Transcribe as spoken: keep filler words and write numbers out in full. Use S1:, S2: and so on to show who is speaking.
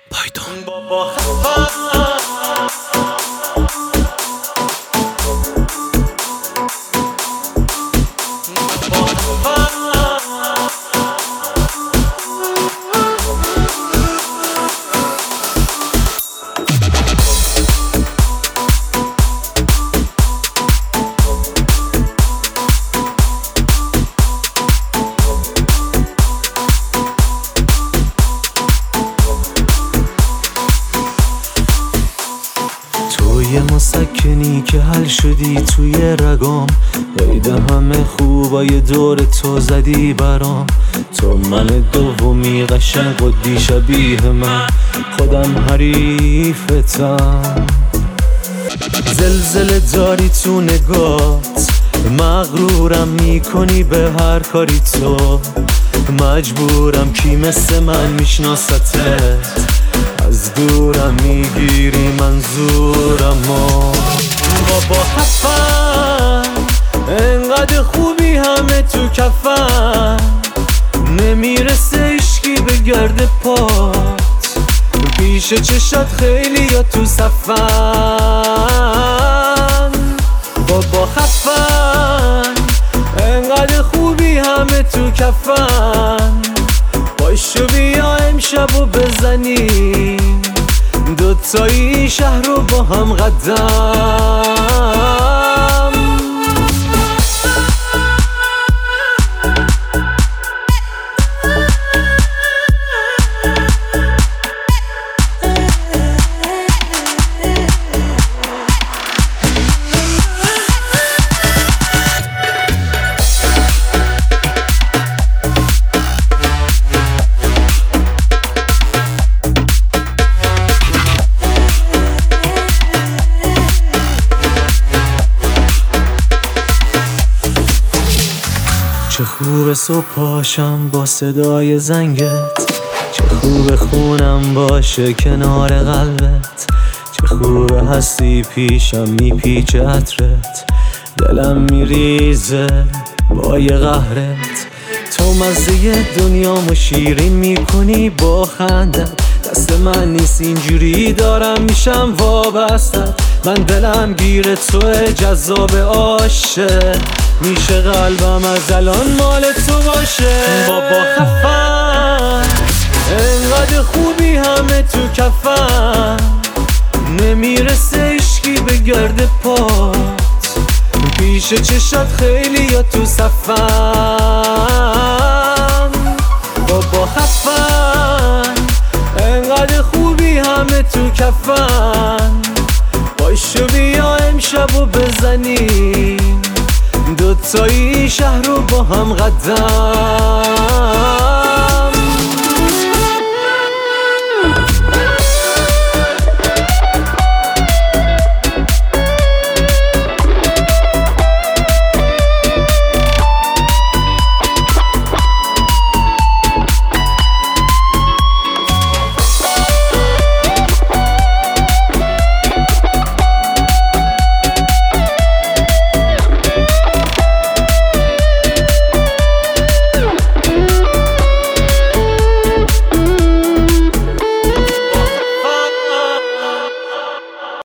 S1: پایدون.
S2: بابا یه مسکنی که حل شدی توی رگام، قید همه خوبای دور تو زدی برام. تو من دومی قشنگ قدی شبیه من، خودم حریفتم. زلزله داری تو نگات، مغرورم میکنی به هر کاری تو. مجبورم کی مثل من میشناستت، از دورم میگیری منظورمو. بابا خفن انقدر خوبی همه تو کفن، نمیرسه عشقی به گرد پات، پیش چشات خیلی یا تو صفن. بابا خفن انقدر خوبی همه تو کفن، پاشو بیا امشبو بزنیم دوتایی شهر رو با هم قدم. چه خوب صبح پاشم با صدای زنگت، چه خوب خونم باشه کنار قلبت، چه خوب هستی پیشم میپیچه عطرت، دلم میریزه با یه قهرت. تو مزه دنیامو شیرین میکنی با خندت، دست من نیست اینجوری دارم میشم وابستت. من دلم گیر توه جذاب عاشق، میشه قلبم از الان مال تو باشه. بابا خفن انقدر خوبی همه تو کفن، نمیرسه عشقی به گرد پات، پیش چشات خیلی یا تو صفن. بابا خفن انقدر خوبی همه تو کفن، پاشو بیا امشبو بزنیم دوتایی شهر رو با هم قدم.